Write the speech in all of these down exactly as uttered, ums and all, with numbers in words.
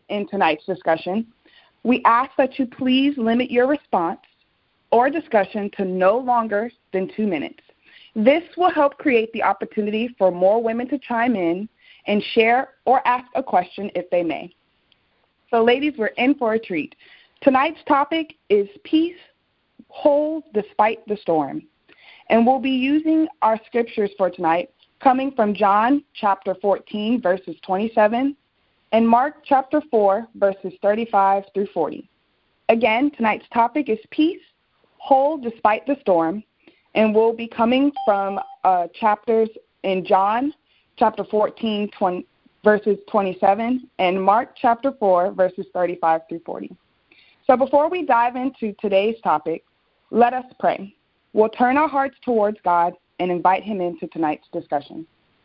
in tonight's discussion, we ask that you please limit your response or discussion to no longer than two minutes. This will help create the opportunity for more women to chime in and share or ask a question if they may. So, ladies, we're in for a treat. Tonight's topic is peace, whole despite the storm. And we'll be using our scriptures for tonight coming from John chapter fourteen, verses twenty-seven, and Mark chapter four, verses thirty-five through forty. Again, tonight's topic is peace, whole despite the storm, and we'll be coming from uh, chapters in John chapter fourteen, twenty, verses twenty-seven, and Mark chapter four, verses thirty-five through forty. So before we dive into today's topic, let us pray. We'll turn our hearts towards God and invite him into tonight's discussion.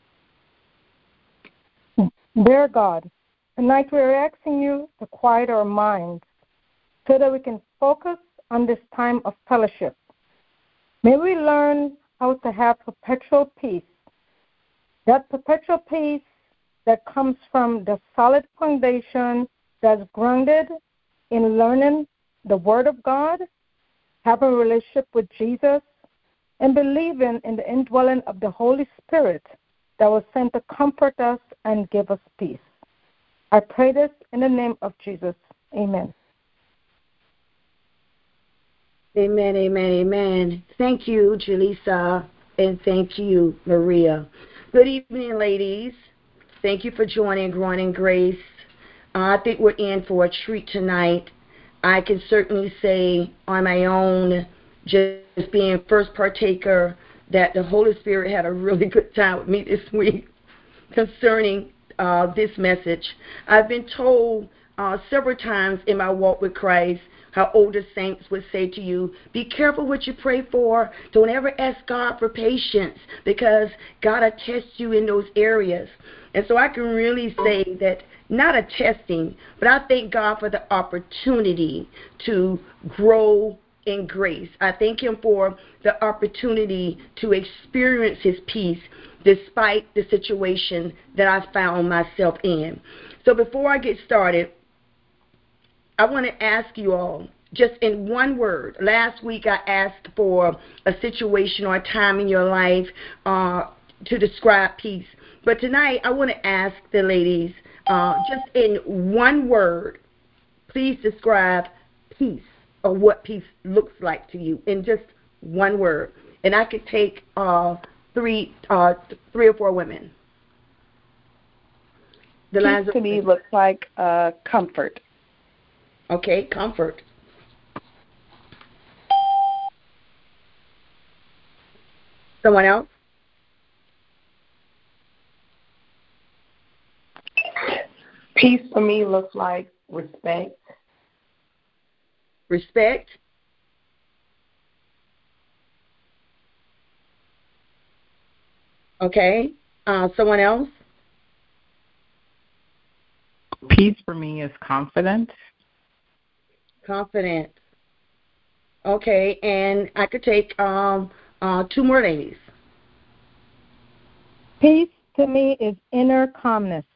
Dear God, tonight we're asking you to quiet our minds so that we can focus on this time of fellowship. May we learn how to have perpetual peace, that perpetual peace that comes from the solid foundation that's grounded in learning the Word of God, having a relationship with Jesus, and believing in the indwelling of the Holy Spirit that was sent to comfort us and give us peace. I pray this in the name of Jesus. Amen. Amen, amen, amen. Thank you, Jaleesa, and thank you, Maria. Good evening, ladies. Thank you for joining Growing in Grace. Uh, I think we're in for a treat tonight. I can certainly say on my own, just being first partaker, that the Holy Spirit had a really good time with me this week concerning uh, this message. I've been told uh, several times in my walk with Christ how older saints would say to you, be careful what you pray for. Don't ever ask God for patience because God will test you in those areas. And so I can really say that not a testing, but I thank God for the opportunity to grow in grace. I thank him for the opportunity to experience his peace despite the situation that I found myself in. So before I get started, I want to ask you all, just in one word. Last week I asked for a situation or a time in your life uh, to describe peace. But tonight I want to ask the ladies, uh, just in one word, please describe peace, or what peace looks like to you in just one word. And I could take uh, three, uh, three or four women. The peace to me looks like uh, comfort. Okay, comfort. Someone else? Peace for me looks like respect. Respect. Okay. Uh, someone else? Peace for me is confidence. Confident. Okay, and I could take um, uh, two more ladies. Peace to me is inner calmness.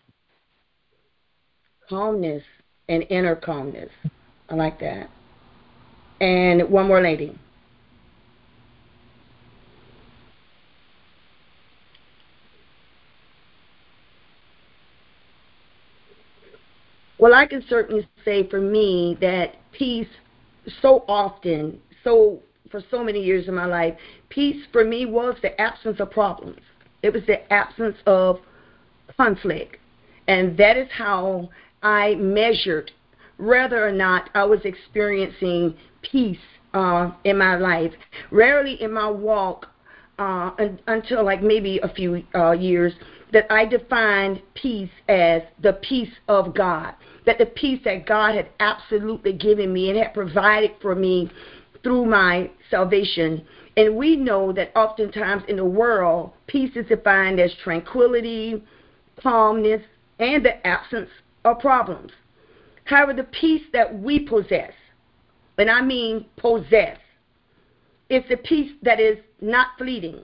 Calmness and inner calmness. I like that. And one more lady. Well, I can certainly say for me that peace, so often, so for so many years in my life, peace for me was the absence of problems. It was the absence of conflict. And that is how I measured whether or not I was experiencing peace uh, in my life. Rarely in my walk, uh, un- until like maybe a few uh, years, that I defined peace as the peace of God. That the peace that God had absolutely given me and had provided for me through my salvation. And we know that oftentimes in the world, peace is defined as tranquility, calmness, and the absence of problems. However, the peace that we possess, and I mean possess, is the peace that is not fleeting.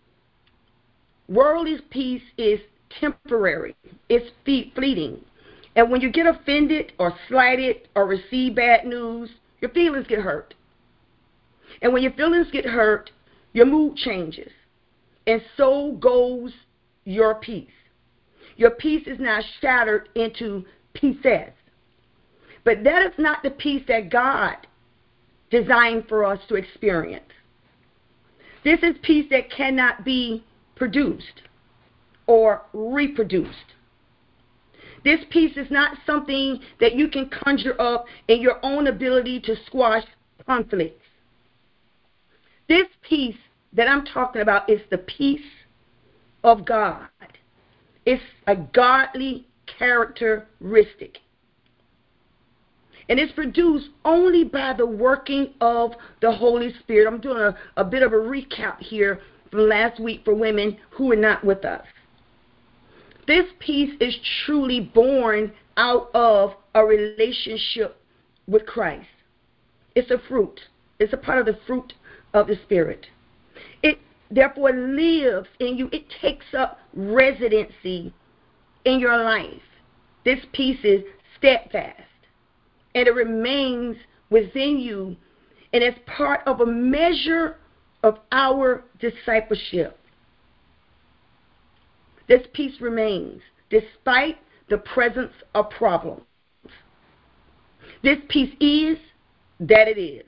Worldly peace is temporary. It's fleeting. And when you get offended or slighted or receive bad news, your feelings get hurt. And when your feelings get hurt, your mood changes. And so goes your peace. Your peace is now shattered into pieces. But that is not the peace that God designed for us to experience. This is peace that cannot be produced or reproduced. This peace is not something that you can conjure up in your own ability to squash conflicts. This peace that I'm talking about is the peace of God. It's a godly characteristic. And it's produced only by the working of the Holy Spirit. I'm doing a, a bit of a recap here from last week for women who are not with us. This peace is truly born out of a relationship with Christ. It's a fruit. It's a part of the fruit of the Spirit. It therefore lives in you. It takes up residency in your life. This peace is steadfast, and it remains within you, and it's part of a measure of our discipleship. This peace remains despite the presence of problems. This peace is that it is.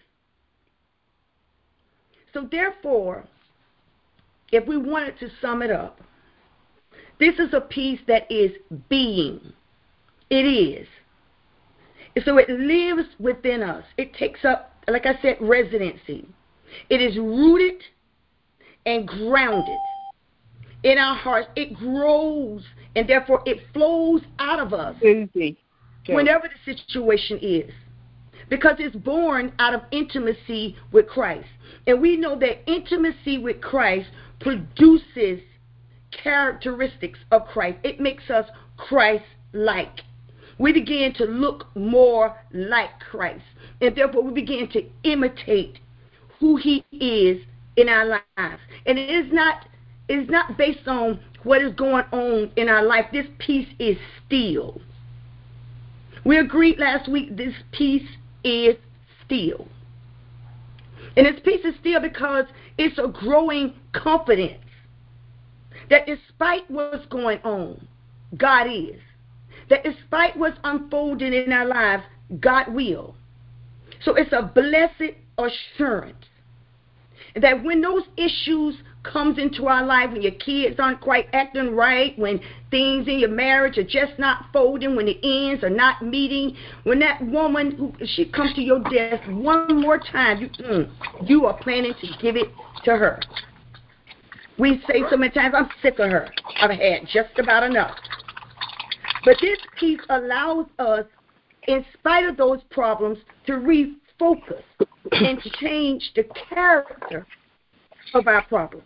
So therefore, if we wanted to sum it up, this is a peace that is being. It is. So it lives within us. It takes up, like I said, residency. It is rooted and grounded in our hearts. It grows, and therefore it flows out of us whenever the situation is, because it's born out of intimacy with Christ. And we know that intimacy with Christ produces characteristics of Christ. It makes us Christ-like. We begin to look more like Christ, and therefore we begin to imitate who he is in our lives. And it is not it is not based on what is going on in our life. This peace is still. We agreed last week this peace is still. And this peace is still because it's a growing confidence that despite what's going on, God is. That despite what's unfolding in our lives, God will. So it's a blessed assurance that when those issues comes into our life, when your kids aren't quite acting right, when things in your marriage are just not folding, when the ends are not meeting, when that woman, who she comes to your desk one more time, you, mm, you are planning to give it to her. We say so many times, I'm sick of her. I've had just about enough. But this peace allows us, in spite of those problems, to refocus and to change the character of our problem.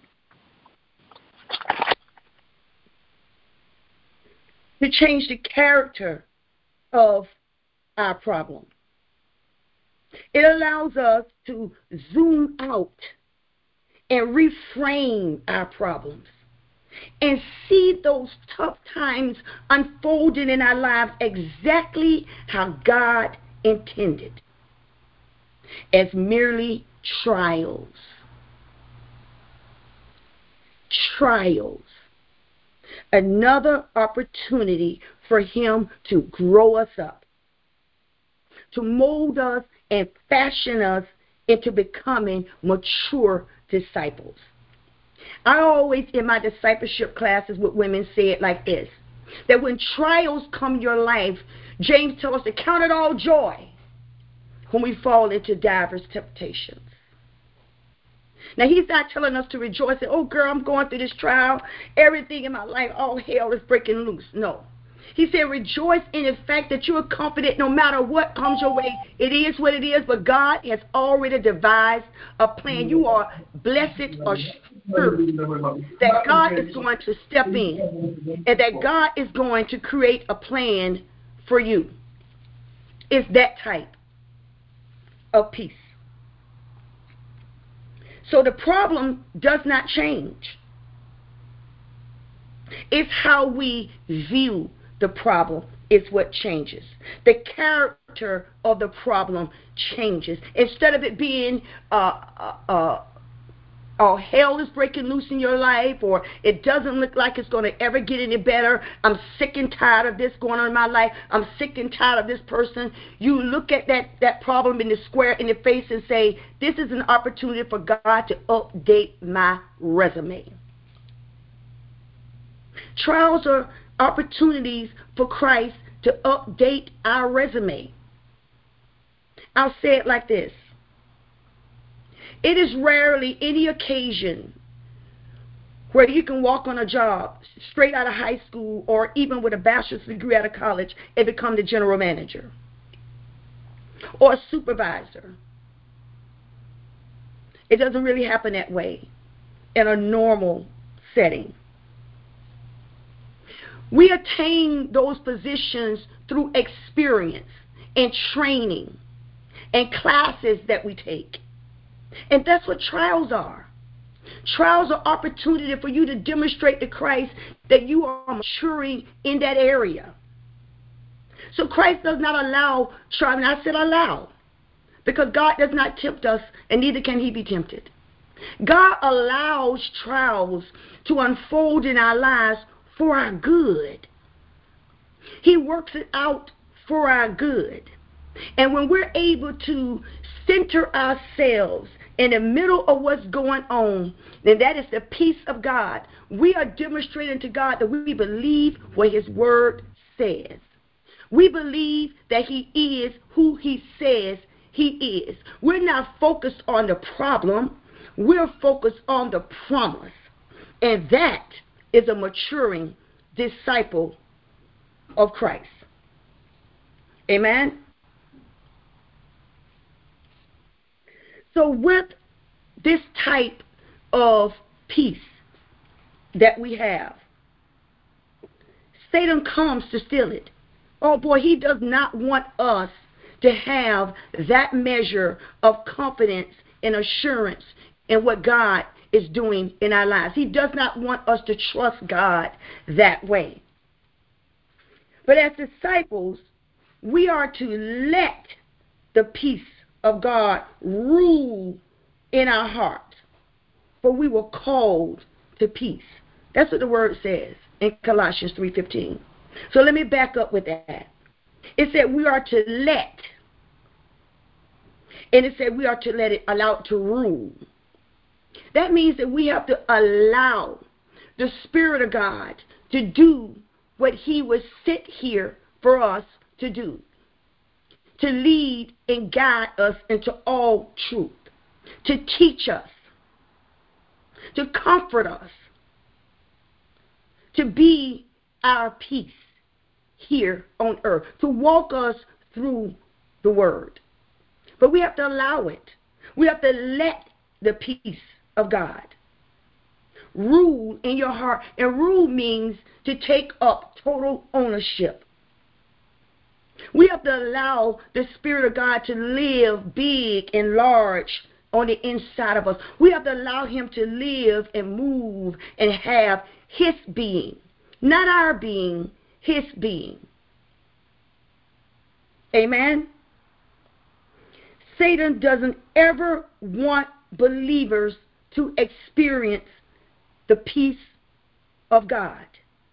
To change the character of our problem. It allows us to zoom out and reframe our problems and see those tough times unfolding in our lives exactly how God intended, as merely trials. Trials. Another opportunity for him to grow us up, to mold us and fashion us into becoming mature disciples. I always, in my discipleship classes with women, say it like this, that when trials come your life, James tells us to count it all joy when we fall into diverse temptations. Now, he's not telling us to rejoice and, oh, girl, I'm going through this trial. Everything in my life, all hell is breaking loose. No. He said, rejoice in the fact that you are confident no matter what comes your way. It is what it is, but God has already devised a plan. You are blessed or sure that God is going to step in and that God is going to create a plan for you. It's that type of peace. So the problem does not change. It's how we view the problem is what changes. The character of the problem changes. Instead of it being uh, uh, uh, oh, hell is breaking loose in your life, or it doesn't look like it's going to ever get any better. I'm sick and tired of this going on in my life. I'm sick and tired of this person. You look at that, that problem in the square in the face and say, this is an opportunity for God to update my resume. Trials are opportunities for Christ to update our resume. I'll say it like this. It is rarely any occasion where you can walk on a job straight out of high school or even with a bachelor's degree out of college and become the general manager or a supervisor. It doesn't really happen that way in a normal setting. We attain those positions through experience and training and classes that we take. And that's what trials are. Trials are opportunity for you to demonstrate to Christ that you are maturing in that area. So Christ does not allow trials, and I said allow, because God does not tempt us, and neither can he be tempted. God allows trials to unfold in our lives for our good. He works it out for our good. And when we're able to center ourselves in the middle of what's going on, then that is the peace of God. We are demonstrating to God that we believe what his word says. We believe that he is who he says he is. We're not focused on the problem. We're focused on the promise. And that is a maturing disciple of Christ. Amen? So with this type of peace that we have, Satan comes to steal it. Oh boy, he does not want us to have that measure of confidence and assurance in what God is doing in our lives. He does not want us to trust God that way. But as disciples, we are to let the peace of God rule in our heart, for we were called to peace. That's what the word says in Colossians three fifteen. So let me back up with that. It said we are to let, and it said we are to let it, allow it to rule. That means that we have to allow the Spirit of God to do what he was sent here for us to do, to lead and guide us into all truth, to teach us, to comfort us, to be our peace here on earth, to walk us through the word. But we have to allow it. We have to let the peace of God rule in your heart. And rule means to take up total ownership. We have to allow the Spirit of God to live big and large on the inside of us. We have to allow him to live and move and have his being. Not our being, his being. Amen? Satan doesn't ever want believers to experience the peace of God.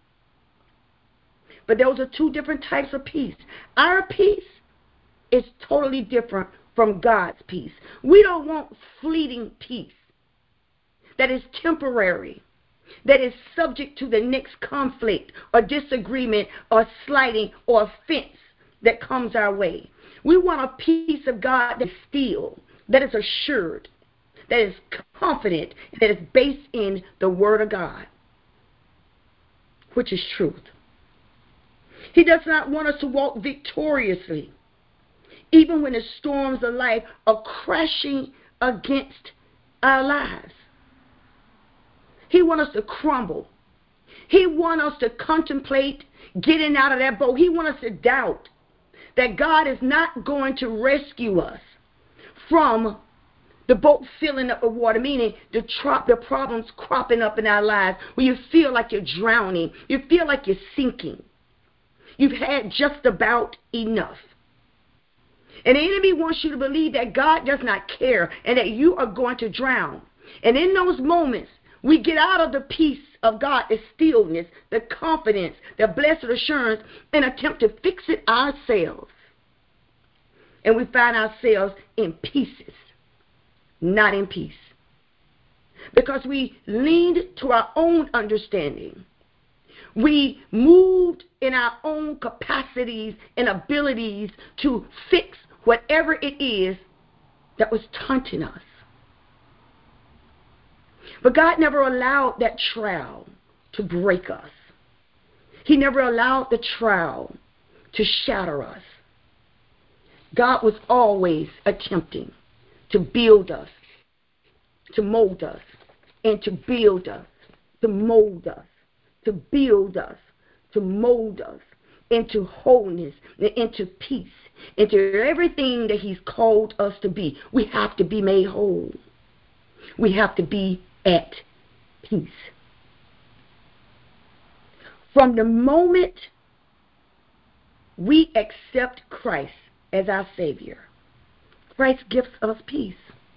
But those are two different types of peace. Our peace is totally different from God's peace. We don't want fleeting peace that is temporary, that is subject to the next conflict or disagreement or slighting or offense that comes our way. We want a peace of God that is still, that is assured, that is confident, that is based in the Word of God, which is truth. He does not want us to walk victoriously, even when the storms of life are crashing against our lives. He wants us to crumble. He wants us to contemplate getting out of that boat. He wants us to doubt that God is not going to rescue us from the boat filling up with water, meaning the, tro- the problems cropping up in our lives where you feel like you're drowning, you feel like you're sinking. You've had just about enough. And the enemy wants you to believe that God does not care and that you are going to drown. And in those moments, we get out of the peace of God, the stillness, the confidence, the blessed assurance, and attempt to fix it ourselves. And we find ourselves in pieces, not in peace. Because we leaned to our own understanding. We moved in our own capacities and abilities to fix whatever it is that was taunting us. But God never allowed that trial to break us. He never allowed the trial to shatter us. God was always attempting to build us, to mold us, and to build us, to mold us, to build us, to mold us into wholeness, into peace, into everything that he's called us to be. We have to be made whole. We have to be at peace. From the moment we accept Christ as our Savior, Christ gives us peace.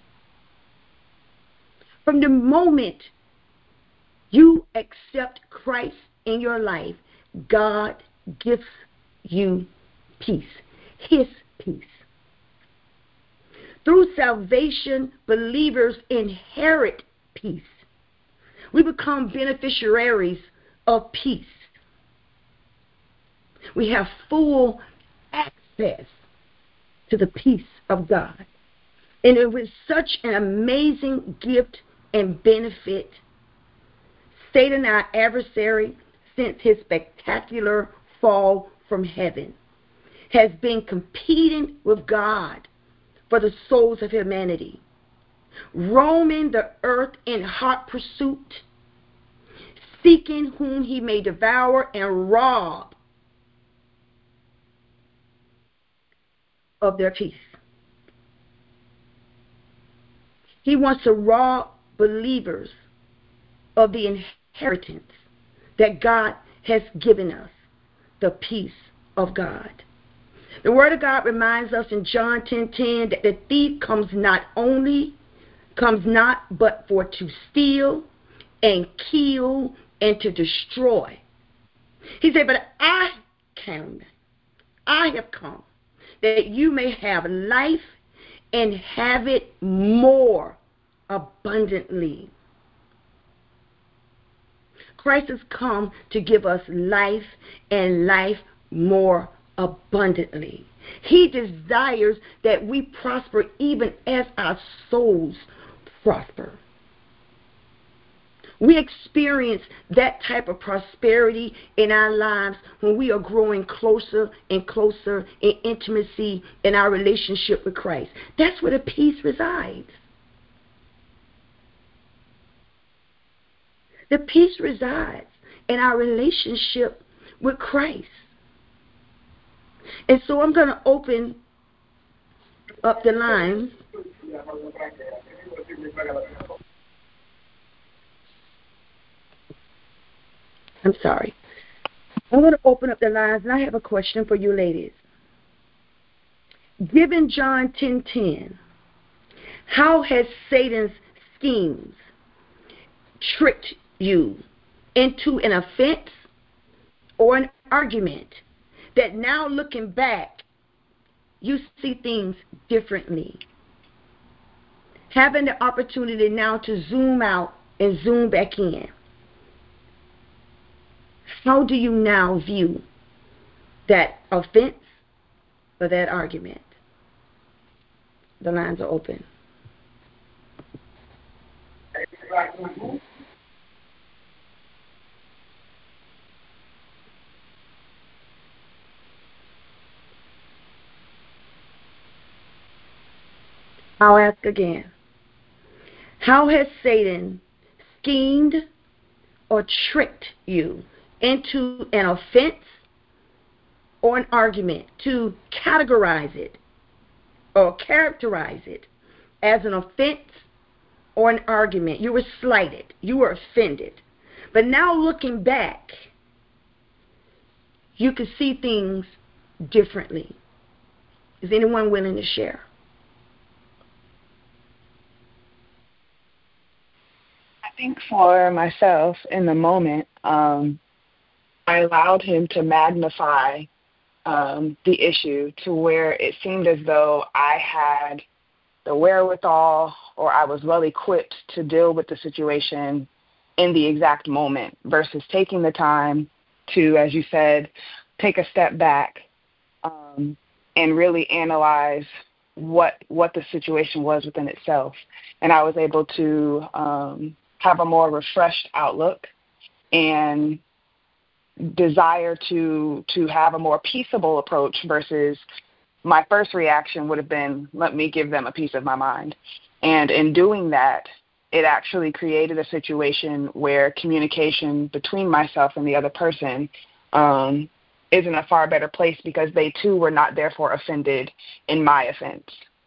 From the moment you accept Christ in your life, God gives you peace, his peace. Through salvation, believers inherit peace. We become beneficiaries of peace. We have full access to the peace of God. And it was such an amazing gift and benefit. Satan, our adversary, since his spectacular fall from heaven, has been competing with God for the souls of humanity, roaming the earth in hot pursuit, seeking whom he may devour and rob of their peace. He wants to rob believers of the inheritance that God has given us, the peace of God. The Word of God reminds us in John ten ten that the thief comes not only, comes not but for to steal and kill and to destroy. He said, but I came, I have come, that you may have life and have it more abundantly. Christ has come to give us life and life more abundantly. He desires that we prosper even as our souls prosper. We experience that type of prosperity in our lives when we are growing closer and closer in intimacy in our relationship with Christ. That's where the peace resides. The peace resides in our relationship with Christ. And so I'm going to open up the lines. I'm sorry. I'm going to open up the lines, and I have a question for you ladies. Given John ten ten, how has Satan's schemes tricked you into an offense or an argument that now looking back, you see things differently? Having the opportunity now to zoom out and zoom back in. How do you now view that offense or that argument? The lines are open. I'll ask again. How has Satan schemed or tricked you into an offense or an argument, to categorize it or characterize it as an offense or an argument? You were slighted. You were offended. But now looking back, you could see things differently. Is anyone willing to share? I think for myself in the moment, um, I allowed him to magnify um, the issue to where it seemed as though I had the wherewithal or I was well equipped to deal with the situation in the exact moment versus taking the time to, as you said, take a step back um, and really analyze what what the situation was within itself. And I was able to um, have a more refreshed outlook and desire to to have a more peaceable approach versus my first reaction would have been, let me give them a piece of my mind. And in doing that, it actually created a situation where communication between myself and the other person um, is in a far better place because they too were not therefore offended in my offense.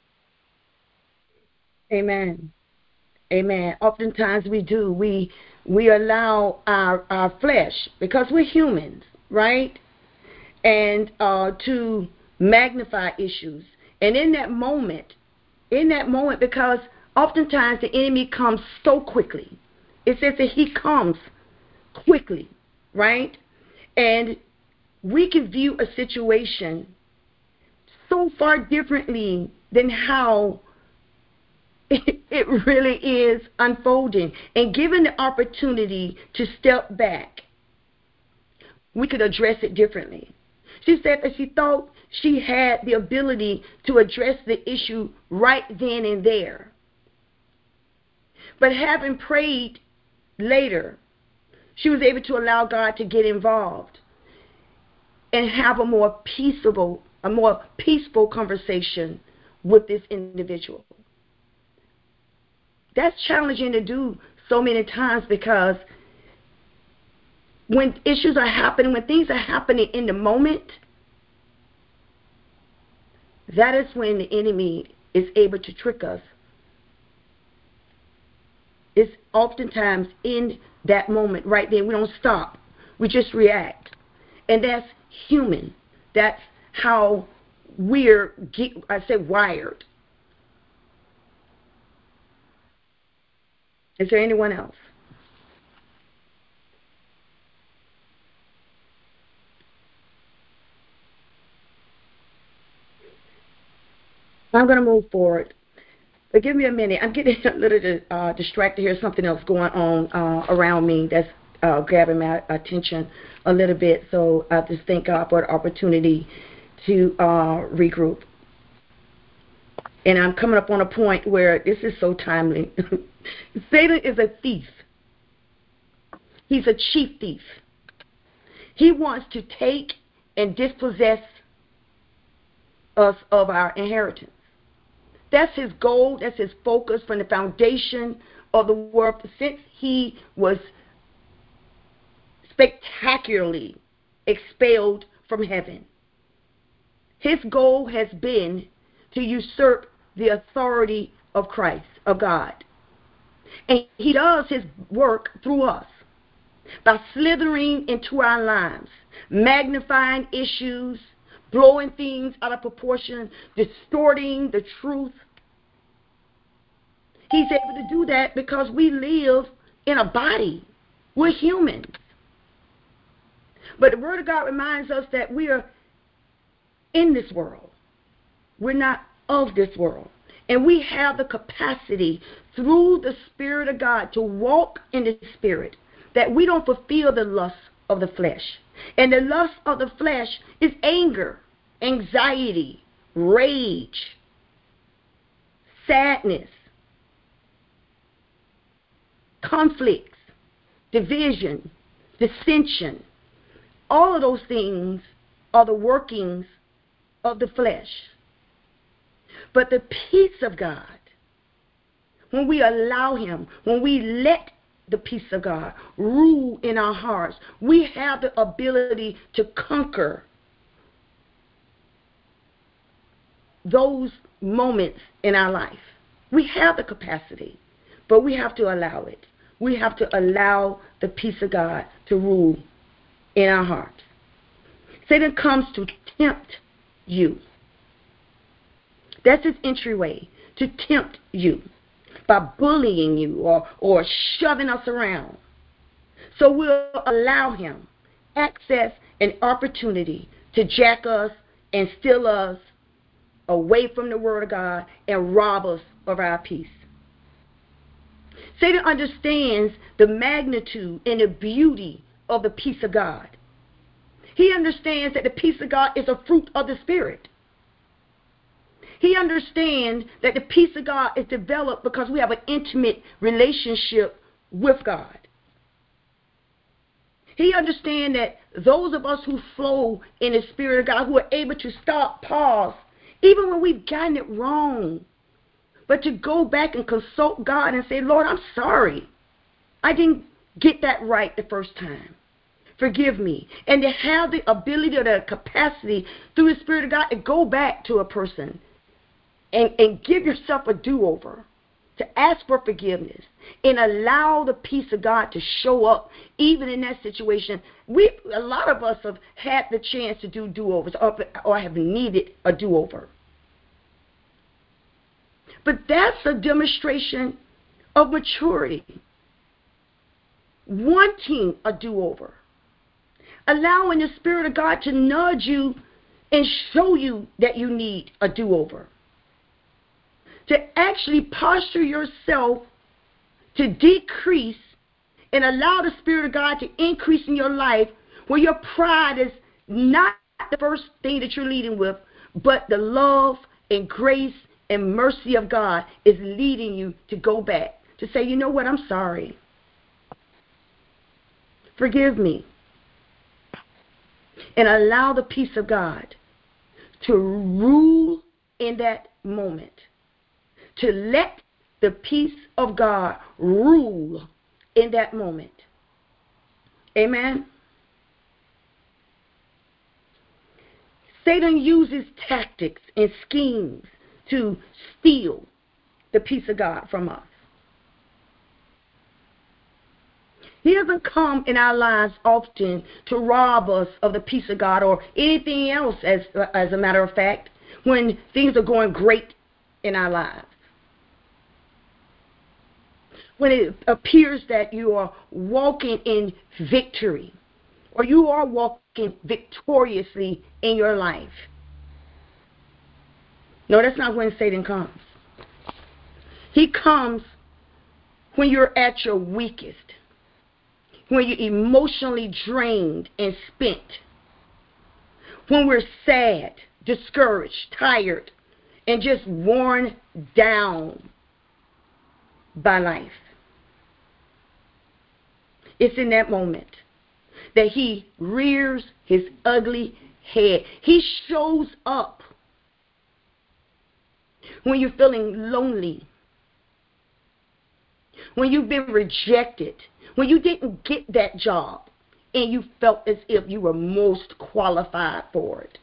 Amen. Amen. Oftentimes we do. We we allow our, our flesh, because we're humans, right? And uh, to magnify issues. And in that moment, in that moment, because oftentimes the enemy comes so quickly. It says that he comes quickly, right? And we can view a situation so far differently than how it really is unfolding. And given the opportunity to step back, we could address it differently. She said that she thought she had the ability to address the issue right then and there. But having prayed later, she was able to allow God to get involved and have a more peaceable, a more peaceful conversation with this individual. That's challenging to do so many times, because when issues are happening, when things are happening in the moment, that is when the enemy is able to trick us. It's oftentimes in that moment right then. We don't stop. We just react. And that's human. That's how we're, I say, wired. Is there anyone else? I'm going to move forward. But give me a minute. I'm getting a little uh, distracted here. Something else going on uh, around me that's uh, grabbing my attention a little bit. So I just thank God for the opportunity to uh, regroup. And I'm coming up on a point where this is so timely. Satan is a thief. He's a chief thief. He wants to take and dispossess us of our inheritance. That's his goal. That's his focus from the foundation of the world since he was spectacularly expelled from heaven. His goal has been to usurp the authority of Christ, of God. And he does his work through us by slithering into our lives, magnifying issues, blowing things out of proportion, distorting the truth. He's able to do that because we live in a body. We're humans. But the Word of God reminds us that we are in this world. We're not of this world. And we have the capacity through the Spirit of God to walk in the Spirit, that we don't fulfill the lust of the flesh. And the lust of the flesh is anger, anxiety, rage, sadness, conflicts, division, dissension. All of those things are the workings of the flesh. But the peace of God, when we allow him, when we let the peace of God rule in our hearts, we have the ability to conquer those moments in our life. We have the capacity, but we have to allow it. We have to allow the peace of God to rule in our hearts. Satan comes to tempt you. That's his entryway, to tempt you by bullying you or, or shoving us around. So we'll allow him access and opportunity to jack us and steal us away from the Word of God and rob us of our peace. Satan understands the magnitude and the beauty of the peace of God. He understands that the peace of God is a fruit of the Spirit. He understands that the peace of God is developed because we have an intimate relationship with God. He understands that those of us who flow in the Spirit of God, who are able to stop, pause, even when we've gotten it wrong, but to go back and consult God and say, Lord, I'm sorry. I didn't get that right the first time. Forgive me. And to have the ability or the capacity through the Spirit of God to go back to a person and, and give yourself a do-over, to ask for forgiveness and allow the peace of God to show up even in that situation. We, a lot of us have had the chance to do do-overs or, or have needed a do-over. But that's a demonstration of maturity. Wanting a do-over. Allowing the Spirit of God to nudge you and show you that you need a do-over. To actually posture yourself to decrease and allow the Spirit of God to increase in your life, where your pride is not the first thing that you're leading with, but the love and grace and mercy of God is leading you to go back, to say, you know what, I'm sorry. Forgive me. And allow the peace of God to rule in that moment. To let the peace of God rule in that moment. Amen. Satan uses tactics and schemes to steal the peace of God from us. He doesn't come in our lives often to rob us of the peace of God or anything else, as, as a matter of fact, when things are going great in our lives. When it appears that you are walking in victory or you are walking victoriously in your life. No, that's not when Satan comes. He comes when you're at your weakest, when you're emotionally drained and spent, when we're sad, discouraged, tired, and just worn down by life. It's in that moment that he rears his ugly head. He shows up when you're feeling lonely, when you've been rejected, when you didn't get that job and you felt as if you were most qualified for it.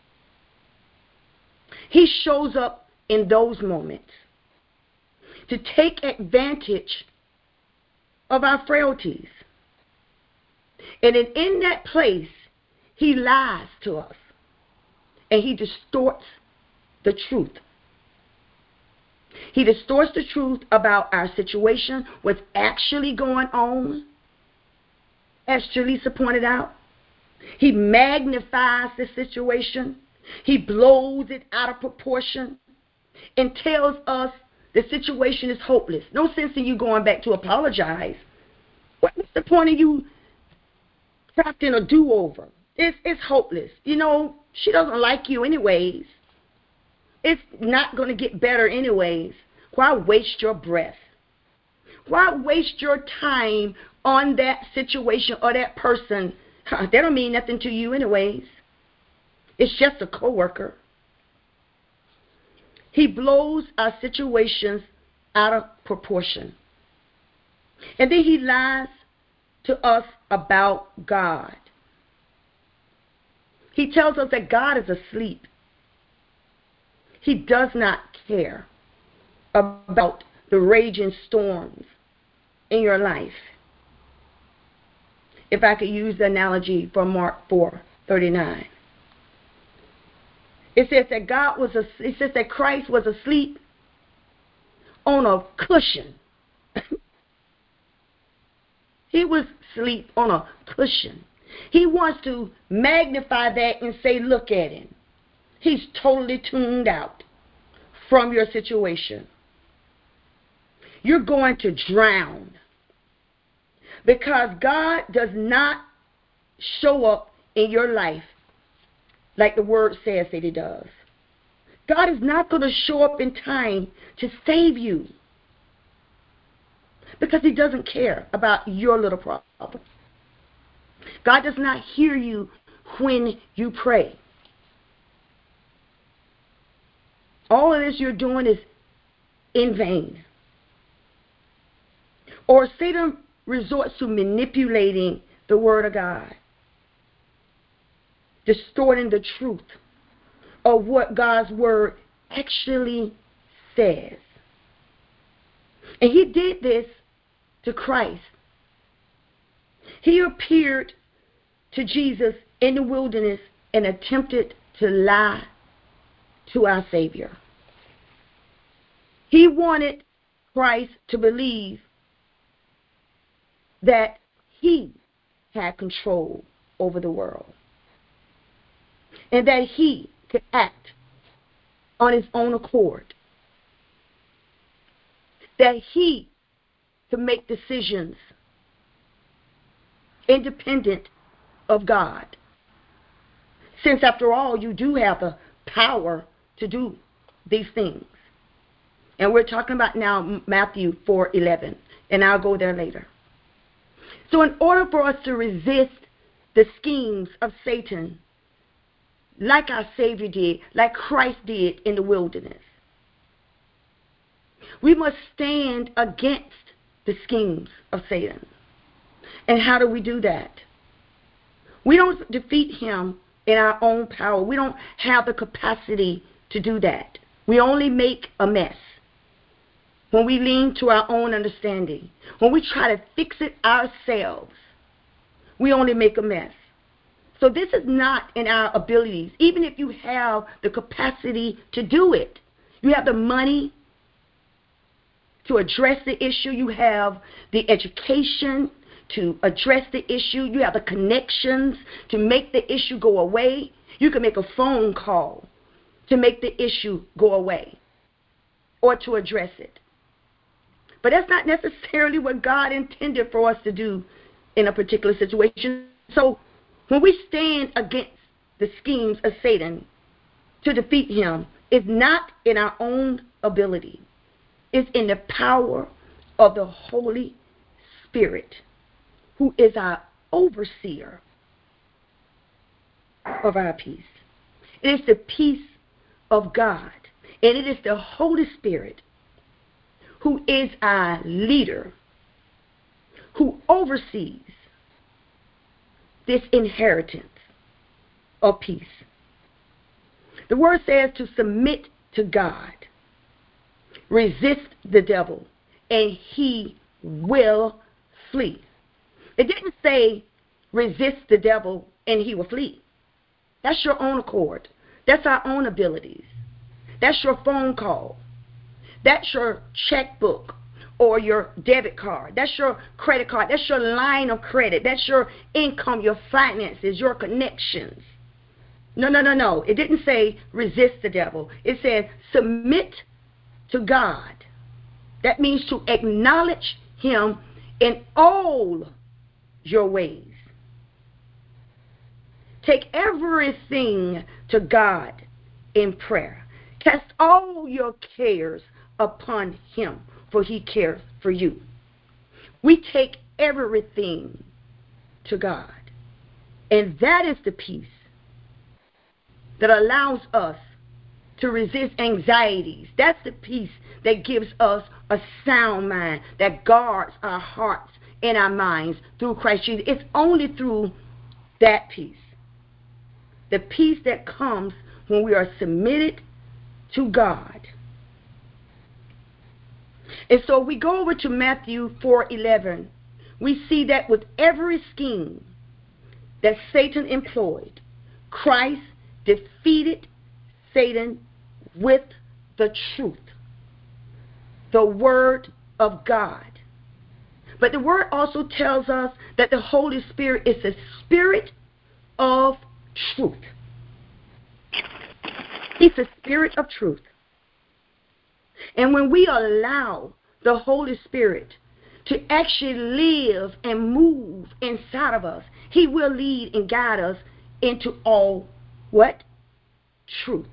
He shows up in those moments to take advantage of our frailties. And in, in that place, he lies to us and he distorts the truth. He distorts the truth about our situation, what's actually going on. As Jaleesa pointed out, he magnifies the situation. He blows it out of proportion and tells us the situation is hopeless. No sense in you going back to apologize. What's the point of you crafting a do-over? It's, it's hopeless. You know, she doesn't like you anyways. It's not going to get better anyways. Why waste your breath? Why waste your time on that situation or that person? Huh, they don't mean nothing to you anyways. It's just a coworker. He blows our situations out of proportion. And then he lies to us about God. He tells us that God is asleep. He does not care about the raging storms in your life. If I could use the analogy from Mark four thirty-nine. It says that God was a, it says that Christ was asleep on a cushion. He was asleep on a cushion. He wants to magnify that and say, look at him. He's totally tuned out from your situation. You're going to drown because God does not show up in your life like the word says that he does. God is not going to show up in time to save you because he doesn't care about your little problem. God does not hear you when you pray. All of this you're doing is in vain. Or Satan resorts to manipulating the word of God, distorting the truth of what God's word actually says. And he did this to Christ. He appeared to Jesus in the wilderness and attempted to lie to our Savior. He wanted Christ to believe that he had control over the world and that he could act on his own accord, that he could make decisions independent of God. Since, after all, you do have the power to do these things. And we're talking about now Matthew four eleven, and I'll go there later. So in order for us to resist the schemes of Satan, like our Savior did, like Christ did in the wilderness, we must stand against the schemes of Satan. And how do we do that? We don't defeat him in our own power. We don't have the capacity to do that. We only make a mess when we lean to our own understanding. When we try to fix it ourselves, we only make a mess. So this is not in our abilities, even if you have the capacity to do it. You have the money to address the issue. You have the education to address the issue. You have the connections to make the issue go away. You can make a phone call to make the issue go away or to address it. But that's not necessarily what God intended for us to do in a particular situation. So when we stand against the schemes of Satan to defeat him, it's not in our own ability. It's in the power of the Holy Spirit, who is our overseer of our peace. It is the peace of God, and it is the Holy Spirit who is our leader, who oversees this inheritance of peace. The word says to submit to God, resist the devil, and he will flee. It didn't say resist the devil and he will flee. That's your own accord. That's our own abilities. That's your phone call. That's your checkbook or your debit card. That's your credit card. That's your line of credit. That's your income, your finances, your connections. No, no, no, no. It didn't say resist the devil. It said submit to God. That means to acknowledge him in all your ways. Take everything to God in prayer. Cast all your cares upon him, for he cares for you. We take everything to God. And that is the peace that allows us to resist anxieties. That's the peace that gives us a sound mind, that guards our hearts and our minds through Christ Jesus. It's only through that peace, the peace that comes when we are submitted to God. And so we go over to Matthew four eleven. We see that with every scheme that Satan employed, Christ defeated Satan with the truth, the Word of God. But the Word also tells us that the Holy Spirit is the Spirit of truth. He's the Spirit of truth. And when we allow the Holy Spirit to actually live and move inside of us, He will lead and guide us into all what? Truth.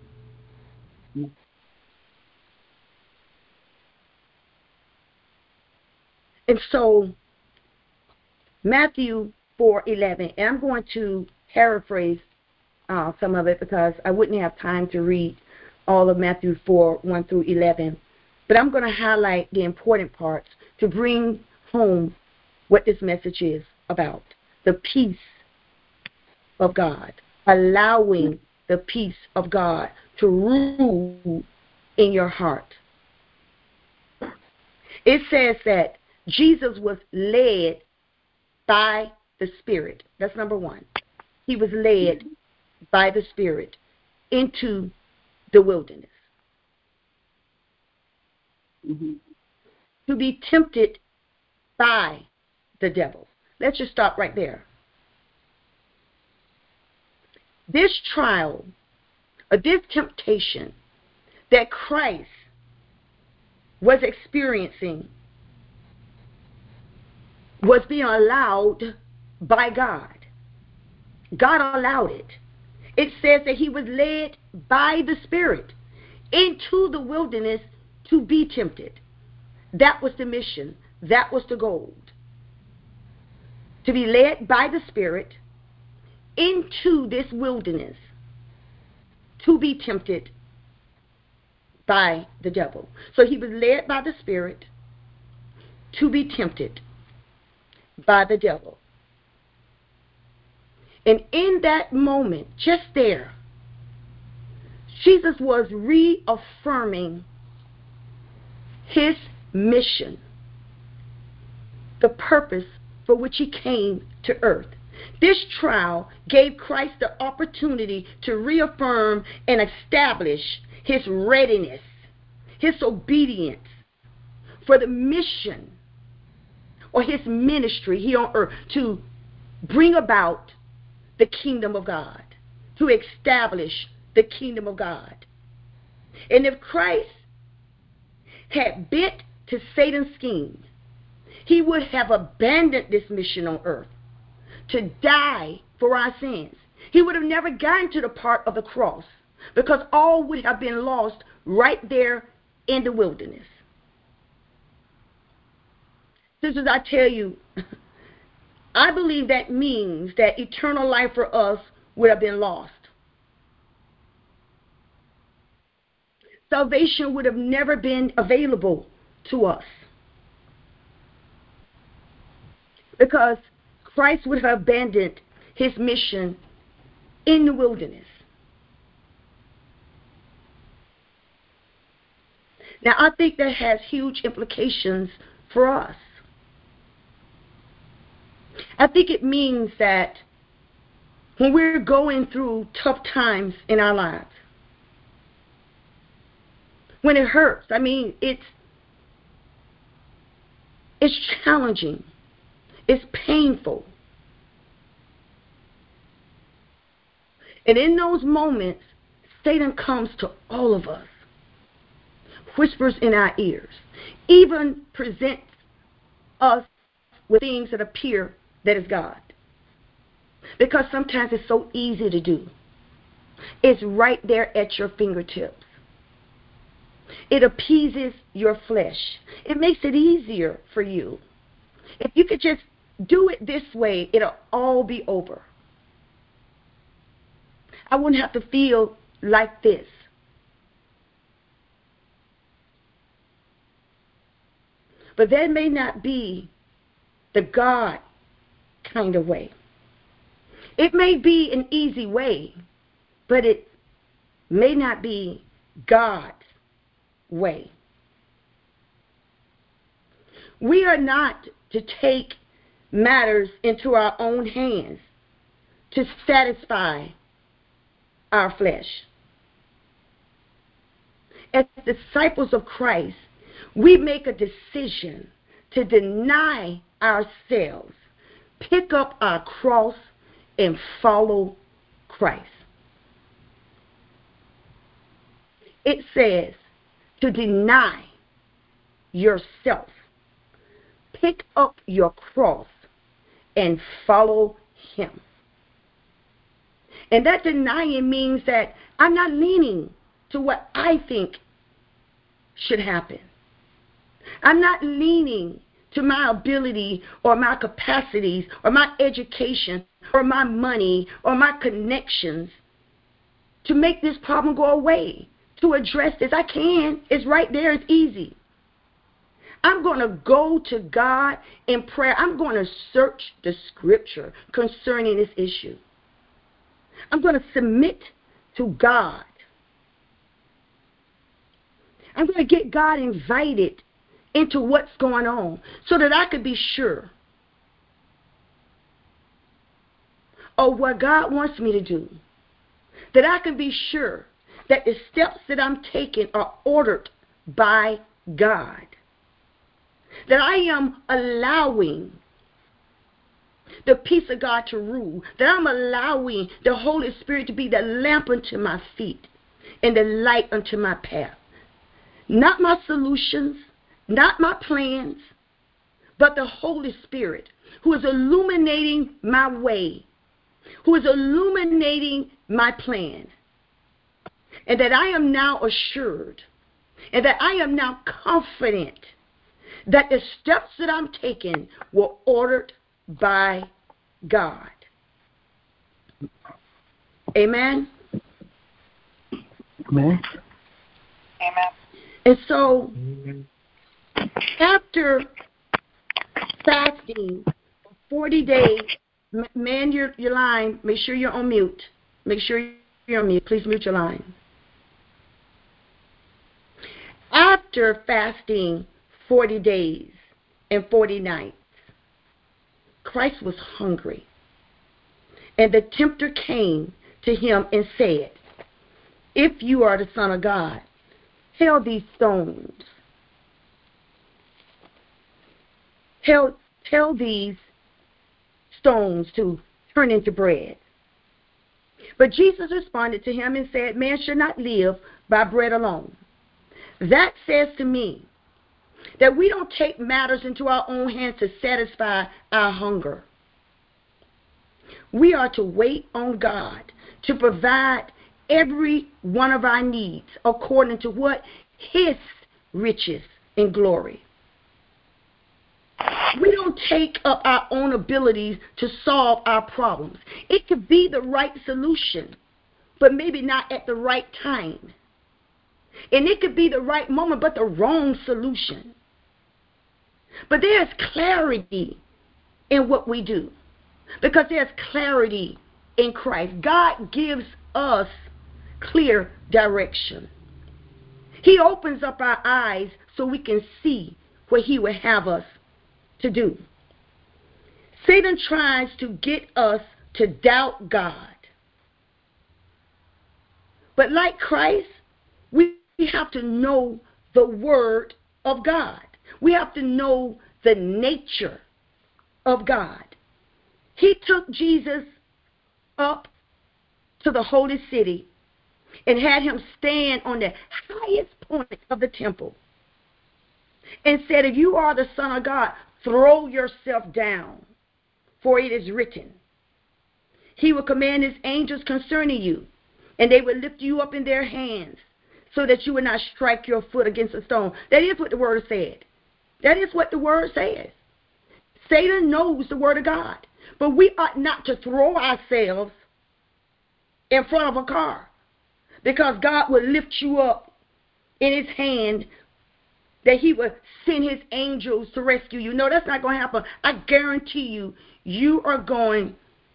And so, Matthew four eleven, and I'm going to paraphrase uh, some of it because I wouldn't have time to read all of Matthew four, one through eleven. But I'm going to highlight the important parts to bring home what this message is about. The peace of God. Allowing the peace of God to rule in your heart. It says that Jesus was led by the Spirit. That's number one. He was led by the Spirit into the wilderness. Mm-hmm. To be tempted by the devil. Let's just stop right there. This trial, or this temptation that Christ was experiencing was being allowed by God. God allowed it. It says that He was led by the Spirit into the wilderness to be tempted. That was the mission. That was the goal. To be led by the Spirit into this wilderness to be tempted by the devil. So He was led by the Spirit to be tempted by the devil. And in that moment, just there, Jesus was reaffirming His mission, the purpose for which He came to earth. This trial gave Christ the opportunity to reaffirm and establish His readiness, His obedience for the mission or His ministry here on earth to bring about the kingdom of God, to establish the kingdom of God. And if Christ had bent to Satan's scheme, He would have abandoned this mission on earth to die for our sins. He would have never gotten to the part of the cross because all would have been lost right there in the wilderness. Sisters, I tell you, I believe that means that eternal life for us would have been lost. Salvation would have never been available to us because Christ would have abandoned His mission in the wilderness. Now, I think that has huge implications for us. I think it means that when we're going through tough times in our lives, when it hurts, I mean, it's it's challenging. It's painful. And in those moments, Satan comes to all of us, whispers in our ears, even presents us with things that appear that is God. Because sometimes it's so easy to do. It's right there at your fingertips. It appeases your flesh. It makes it easier for you. If you could just do it this way, it'll all be over. I wouldn't have to feel like this. But that may not be the God kind of way. It may be an easy way, but it may not be God's way. We are not to take matters into our own hands to satisfy our flesh. as disciples of Christ, we make a decision to deny ourselves, pick up our cross, and follow Christ. It says to deny yourself, pick up your cross, and follow him. And that denying means that I'm not leaning to what I think should happen. I'm not leaning to my ability or my capacities or my education or my money or my connections to make this problem go away, to address this. I can. It's right there. It's easy. I'm going to go to God in prayer. I'm going to search the scripture concerning this issue. I'm going to submit to God. I'm going to get God invited into what's going on so that I could be sure of what God wants me to do. That I can be sure that the steps that I'm taking are ordered by God. That I am allowing the peace of God to rule. That I'm allowing the Holy Spirit to be the lamp unto my feet and the light unto my path. Not my solutions, not my plans, but the Holy Spirit who is illuminating my way, who is illuminating my plan. And that I am now assured, and that I am now confident that the steps that I'm taking were ordered by God. Amen? Amen. Amen. And so, after fasting for forty days, man your, your line, make sure you're on mute. Make sure you're on mute. Please mute your line. After fasting forty days and forty nights, Christ was hungry. And the tempter came to him and said, if you are the Son of God, tell these stones, tell, tell these stones to turn into bread. But Jesus responded to him and said, man should not live by bread alone. That says to me that we don't take matters into our own hands to satisfy our hunger. We are to wait on God to provide every one of our needs according to what? His riches and glory. We don't take up our own abilities to solve our problems. It could be the right solution, but maybe not at the right time. And it could be the right moment, but the wrong solution. But there's clarity in what we do, because there's clarity in Christ. God gives us clear direction. He opens up our eyes so we can see what he would have us to do. Satan tries to get us to doubt God. But like Christ, we have to know the word of God. We have to know the nature of God. He took Jesus up to the holy city and had him stand on the highest point of the temple and said, if you are the Son of God, throw yourself down, for it is written, he will command his angels concerning you, and they will lift you up in their hands, so that you will not strike your foot against a stone. That is what the word said. That is what the word says. Satan knows the word of God. But we ought not to throw ourselves in front of a car, because God will lift you up in his hand, that he will send his angels to rescue you. No, that's not going to happen. I guarantee you, you are going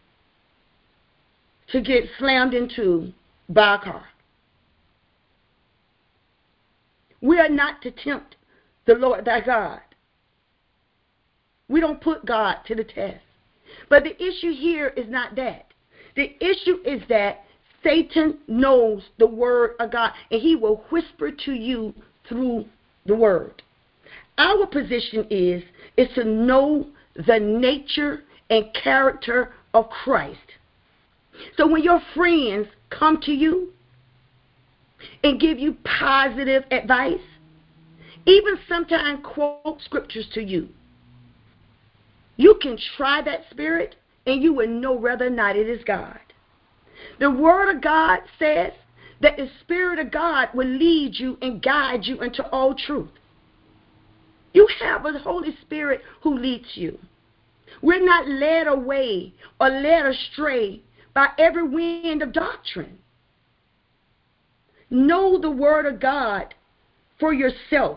to get slammed into by a car. We are not to tempt the Lord thy God. We don't put God to the test. But the issue here is not that. The issue is that Satan knows the word of God, and he will whisper to you through the word. Our position is, is to know the nature and character of Christ. So when your friends come to you and give you positive advice, even sometimes quote scriptures to you, you can try that spirit and you will know whether or not it is God. The word of God says that the Spirit of God will lead you and guide you into all truth. You have a Holy Spirit who leads you. We're not led away or led astray by every wind of doctrine. Know the word of God for yourself.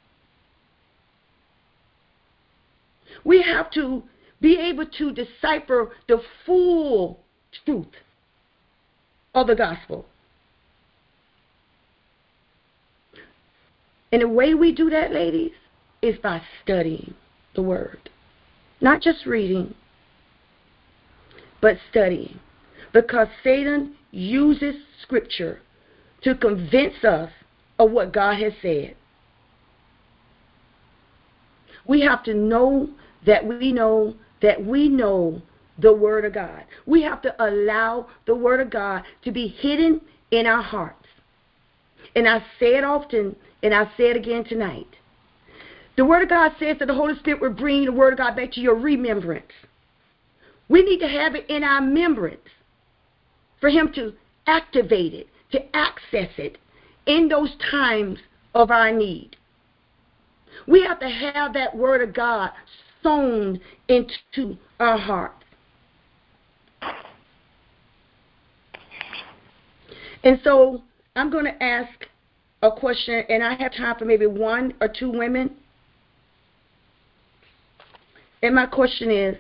We have to be able to decipher the full truth of the gospel. And the way we do that, ladies, is by studying the word. Not just reading, but studying. Because Satan uses scripture to convince us of what God has said. We have to know that we know that we know the word of God. We have to allow the word of God to be hidden in our hearts. And I say it often, and I say it again tonight. The word of God says that the Holy Spirit will bring the word of God back to your remembrance. We need to have it in our remembrance for him to activate it, to access it in those times of our need. We have to have that word of God sown into our hearts. And so I'm going to ask a question, and I have time for maybe one or two women. And my question is,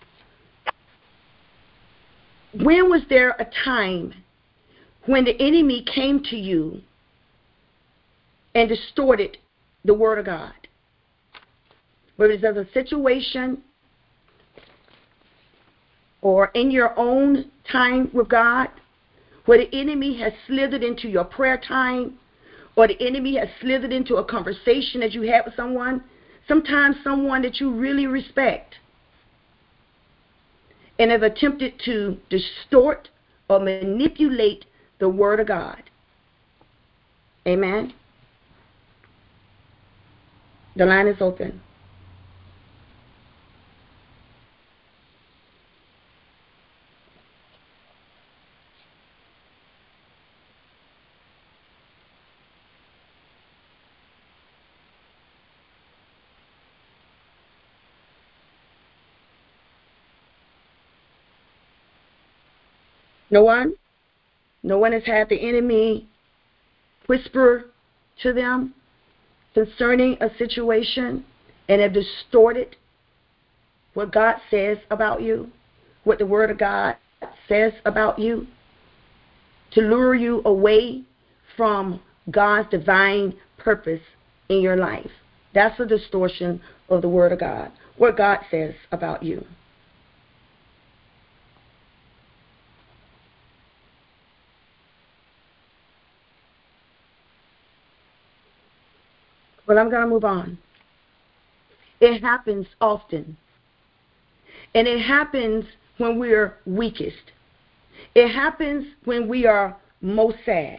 when was there a time when the enemy came to you and distorted the word of God? Whether it's a situation or in your own time with God, where the enemy has slithered into your prayer time, or the enemy has slithered into a conversation that you had with someone, sometimes someone that you really respect, and have attempted to distort or manipulate the word of God. Amen? The line is open. No one? No one has had the enemy whisper to them concerning a situation and have distorted what God says about you, what the word of God says about you, to lure you away from God's divine purpose in your life. That's a distortion of the word of God, what God says about you. But I'm going to move on. It happens often. And it happens when we're weakest. It happens when we are most sad.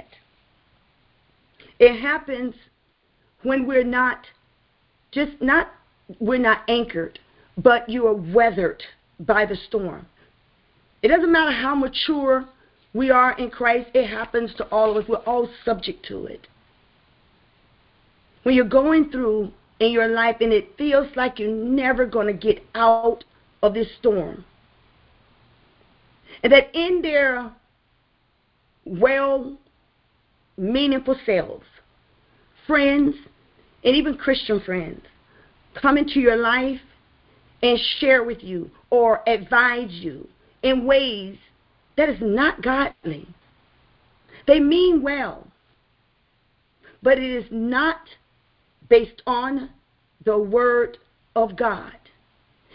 It happens when we're not, just not, we're not anchored, but you are weathered by the storm. It doesn't matter how mature we are in Christ. It happens to all of us. We're all subject to it. When you're going through in your life and it feels like you're never going to get out of this storm. And that in their well, meaningful selves, friends, and even Christian friends, come into your life and share with you or advise you in ways that is not godly. They mean well, but it is not based on the word of God,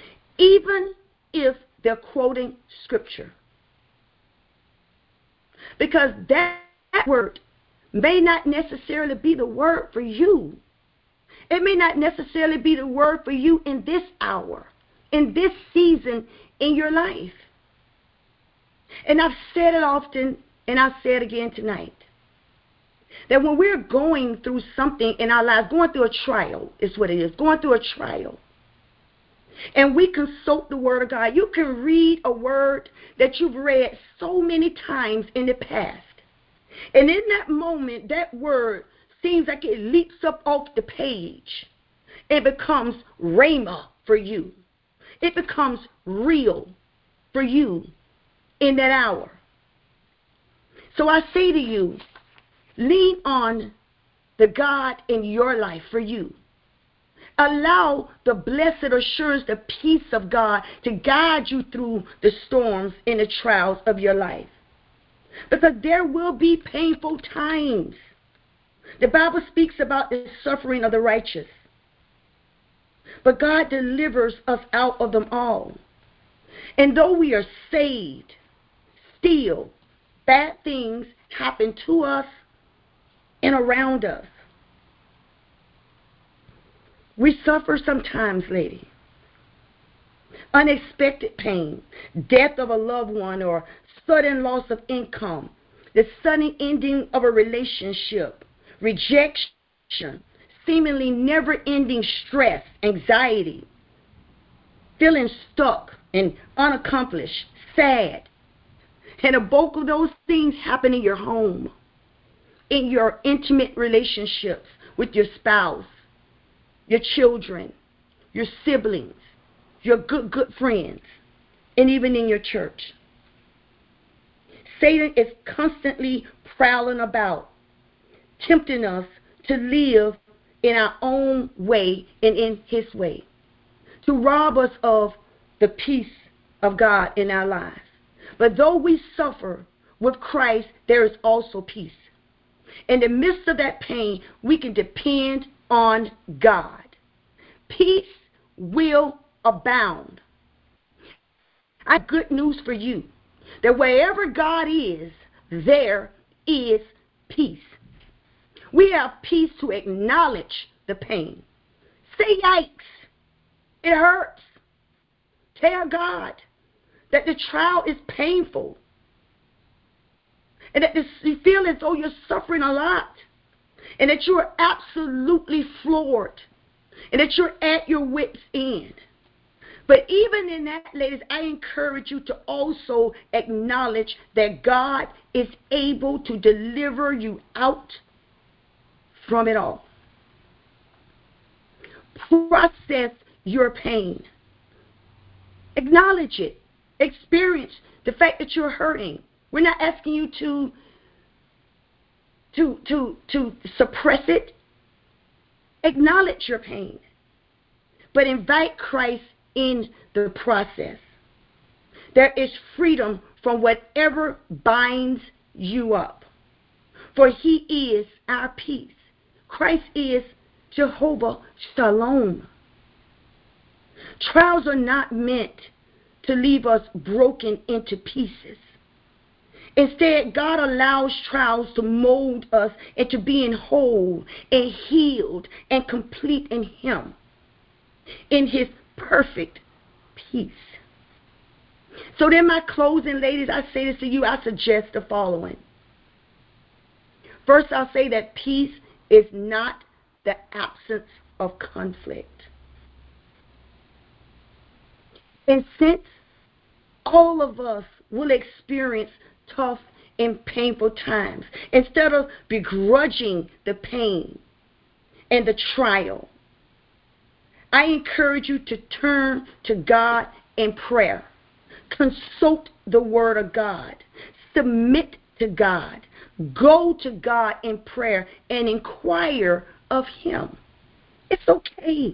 even if they're quoting scripture. because that, that word may not necessarily be the word for you. It may not necessarily be the word for you in this hour, in this season in your life. And I've said it often, and I'll say it again tonight, that when we're going through something in our lives, going through a trial is what it is, going through a trial, and we consult the Word of God, you can read a word that you've read so many times in the past. And in that moment, that word seems like it leaps up off the page. It becomes rhema for you. It becomes real for you in that hour. So I say to you, lean on the God in your life for you. Allow the blessed assurance, the peace of God to guide you through the storms and the trials of your life. Because there will be painful times. The Bible speaks about the suffering of the righteous. But God delivers us out of them all. And though we are saved, still bad things happen to us and around us. We suffer sometimes, lady. Unexpected pain, death of a loved one, or sudden loss of income, the sudden ending of a relationship, rejection, seemingly never-ending stress, anxiety, feeling stuck and unaccomplished, sad. And a bulk of those things happen in your home, in your intimate relationships with your spouse, your children, your siblings, your good, good friends, and even in your church. Satan is constantly prowling about, tempting us to live in our own way and in his way, to rob us of the peace of God in our lives. But though we suffer with Christ, there is also peace. In the midst of that pain, we can depend on God. Peace will abound. I have good news for you, that wherever God is, there is peace. We have peace to acknowledge the pain. Say yikes. It hurts. Tell God that the trial is painful, and that this, you feel as though you're suffering a lot, and that you are absolutely floored, and that you're at your wit's end. But even in that, ladies, I encourage you to also acknowledge that God is able to deliver you out from it all. Process your pain. Acknowledge it. Experience the fact that you're hurting. We're not asking you to, to, to, to suppress it. Acknowledge your pain. But invite Christ in the process. There is freedom from whatever binds you up. For he is our peace. Christ is Jehovah Shalom. Trials are not meant to leave us broken into pieces. Instead, God allows trials to mold us into being whole and healed and complete in him, in his perfect peace. So then, my closing, ladies, I say this to you, I suggest the following. First, I'll say that peace is not the absence of conflict. And since all of us will experience tough and painful times, instead of begrudging the pain and the trial, I encourage you to turn to God in prayer. Consult the Word of God. Submit to God. Go to God in prayer and inquire of him. It's okay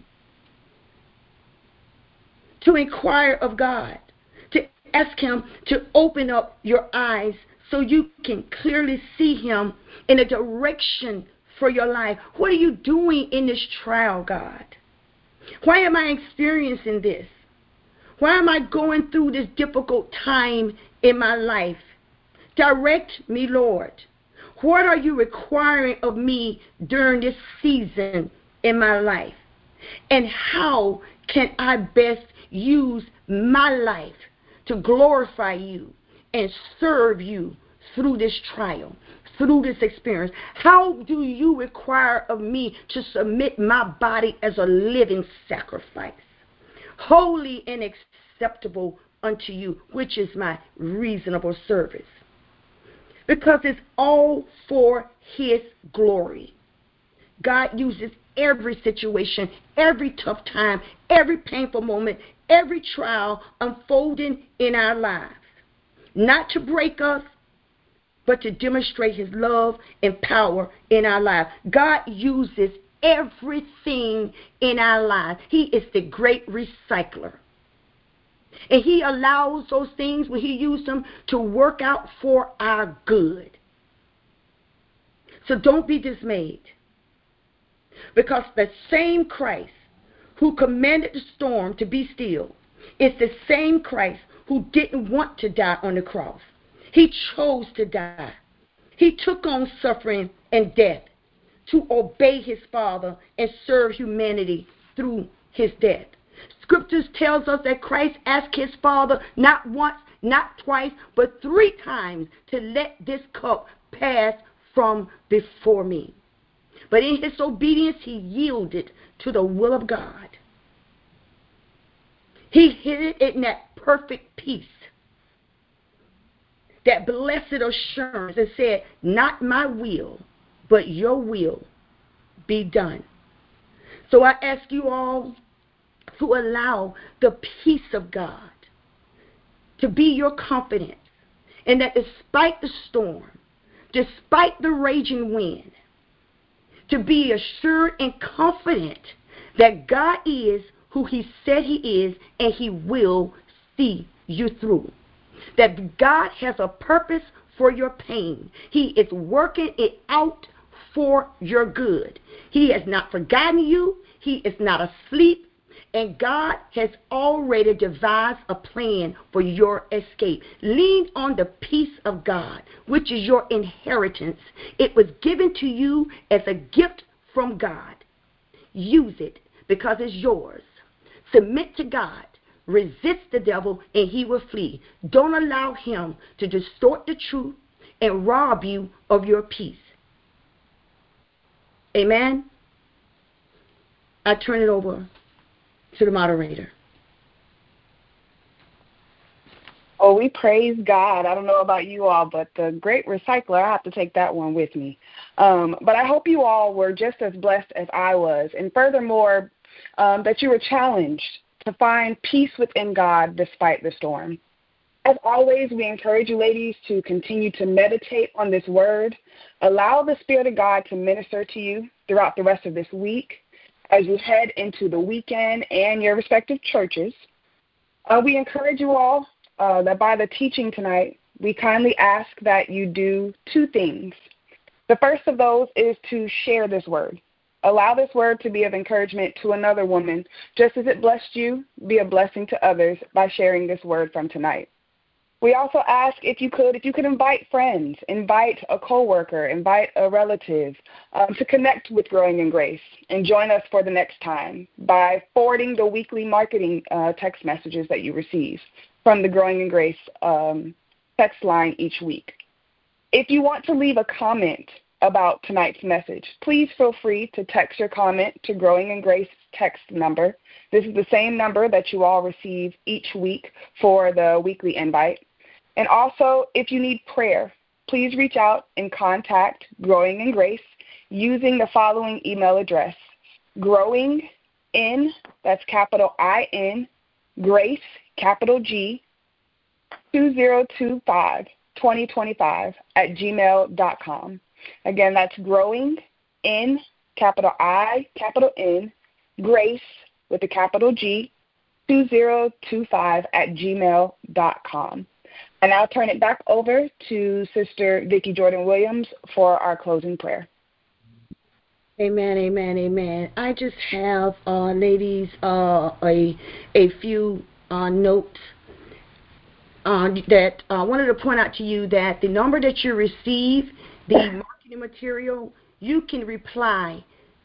to inquire of God, to ask him to open up your eyes so you can clearly see him in a direction for your life. What are you doing in this trial, God? Why am I experiencing this? Why am I going through this difficult time in my life? Direct me, Lord. What are you requiring of me during this season in my life? And how can I best use my life to glorify you and serve you through this trial, through this experience? How do you require of me to submit my body as a living sacrifice, holy and acceptable unto you, which is my reasonable service? Because it's all for his glory. God uses every situation, every tough time, every painful moment, every trial unfolding in our lives, not to break us, but to demonstrate his love and power in our lives. God uses everything in our lives. He is the great recycler. And he allows those things, when he uses them, to work out for our good. So don't be dismayed. Because the same Christ who commanded the storm to be still is the same Christ who didn't want to die on the cross. He chose to die. He took on suffering and death to obey his Father and serve humanity through his death. Scriptures tells us that Christ asked his Father not once, not twice, but three times to let this cup pass from before me. But in his obedience, he yielded to the will of God. He hid it in that perfect peace, that blessed assurance, and said, not my will, but your will be done. So I ask you all to allow the peace of God to be your confidence, and that despite the storm, despite the raging wind, to be assured and confident that God is who he said he is, and he will see you through. That God has a purpose for your pain. He is working it out for your good. He has not forgotten you. He is not asleep. And God has already devised a plan for your escape. Lean on the peace of God, which is your inheritance. It was given to you as a gift from God. Use it because it's yours. Submit to God. Resist the devil and he will flee. Don't allow him to distort the truth and rob you of your peace. Amen. I turn it over to the moderator. Oh, we praise God. I don't know about you all, but the great recycler, I have to take that one with me. Um, but I hope you all were just as blessed as I was. And furthermore, um, that you were challenged to find peace within God despite the storm. As always, we encourage you ladies to continue to meditate on this word. Allow the Spirit of God to minister to you throughout the rest of this week as you head into the weekend and your respective churches. Uh, we encourage you all uh, that by the teaching tonight, we kindly ask that you do two things. The first of those is to share this word. Allow this word to be of encouragement to another woman. Just as it blessed you, be a blessing to others by sharing this word from tonight. We also ask if you could, if you could invite friends, invite a coworker, invite a relative um, to connect with Growing in Grace and join us for the next time by forwarding the weekly marketing uh, text messages that you receive from the Growing in Grace um, text line each week. If you want to leave a comment about tonight's message, please feel free to text your comment to Growing in Grace text number. This is the same number that you all receive each week for the weekly invite. And also, if you need prayer, please reach out and contact Growing in Grace using the following email address: growing in, that's capital I N, Grace, capital G, two zero two five, twenty twenty-five at gmail dot com. Again, that's growing in, capital I, capital N, Grace with a capital G, two zero two five at gmail dot com. And I'll turn it back over to Sister Vicki Jordan Williams for our closing prayer. Amen, amen, amen. I just have, uh, ladies, uh, a a few uh, notes. uh, that I uh, wanted to point out to you that the number that you receive, the marketing material, you can reply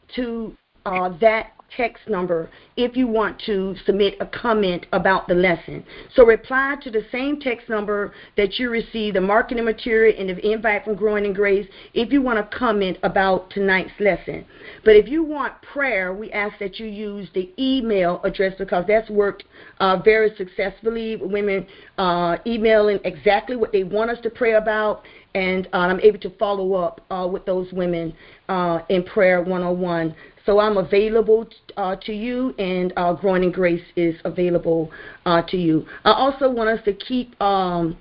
to uh, that text number if you want to submit a comment about the lesson. So reply to the same text number that you receive the marketing material and the invite from Growing in Grace if you want to comment about tonight's lesson. But if you want prayer, we ask that you use the email address because that's worked uh, very successfully. Women uh, emailing exactly what they want us to pray about, and uh, I'm able to follow up uh, with those women uh, in prayer one-on-one. So I'm available uh, to you, and uh, Growing in Grace is available uh, to you. I also want us to keep um,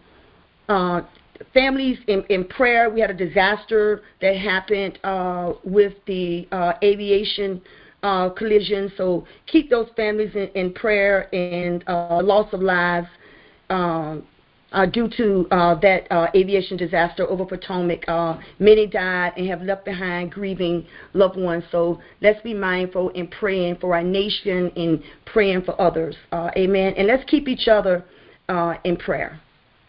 uh, families in, in prayer. We had a disaster that happened uh, with the uh, aviation uh, collision. So keep those families in, in prayer and uh, loss of lives. Um, Uh, due to uh, that uh, aviation disaster over Potomac. Uh, many died and have left behind grieving loved ones. So let's be mindful in praying for our nation and praying for others. Uh, amen. And let's keep each other uh, in prayer.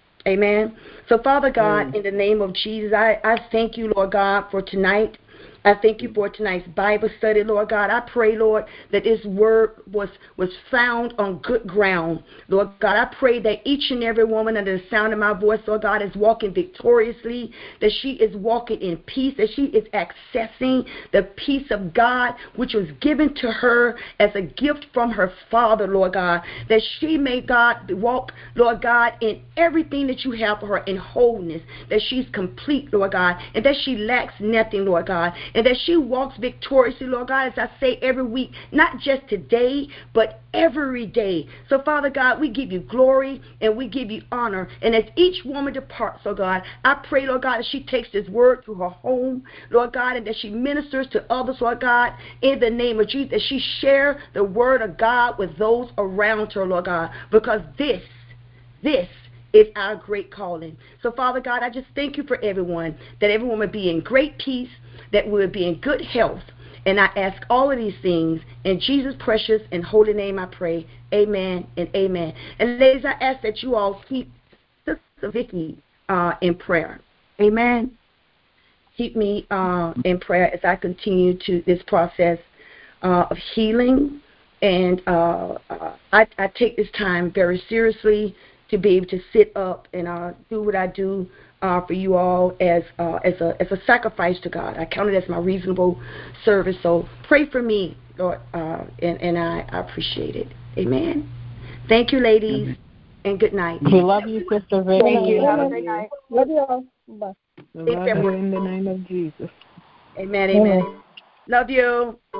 Amen. So, Father God, mm. in the name of Jesus, I, I thank you, Lord God, for tonight. I thank you for tonight's Bible study, Lord God. I pray, Lord, that this word was, was found on good ground. Lord God, I pray that each and every woman under the sound of my voice, Lord God, is walking victoriously, that she is walking in peace, that she is accessing the peace of God, which was given to her as a gift from her Father, Lord God, that she may, God, walk, Lord God, in everything that you have for her in wholeness, that she's complete, Lord God, and that she lacks nothing, Lord God, and that she walks victoriously, Lord God, as I say every week, not just today, but every day. So, Father God, we give you glory and we give you honor. And as each woman departs, oh God, I pray, Lord God, that she takes this word to her home, Lord God, and that she ministers to others, Lord God, in the name of Jesus, that she share the word of God with those around her, Lord God, because this, this is our great calling. So, Father God, I just thank you for everyone, that everyone would be in great peace, that we would be in good health. And I ask all of these things in Jesus' precious and holy name I pray. Amen and amen. And ladies, I ask that you all keep Sister Vicky uh, in prayer. Amen. Keep me uh, in prayer as I continue to this process uh, of healing. And uh, uh, I, I take this time very seriously to be able to sit up and uh, do what I do uh, for you all as uh, as a as a sacrifice to God. I count it as my reasonable service. So pray for me, Lord, uh, and, and I, I appreciate it. Amen. Thank you, ladies, mm-hmm. and good night. We love you, Sister Vicky. Thank you. Have a good night. Love you all. Bye. We love you in the name of Jesus. Amen, amen. amen. Love you.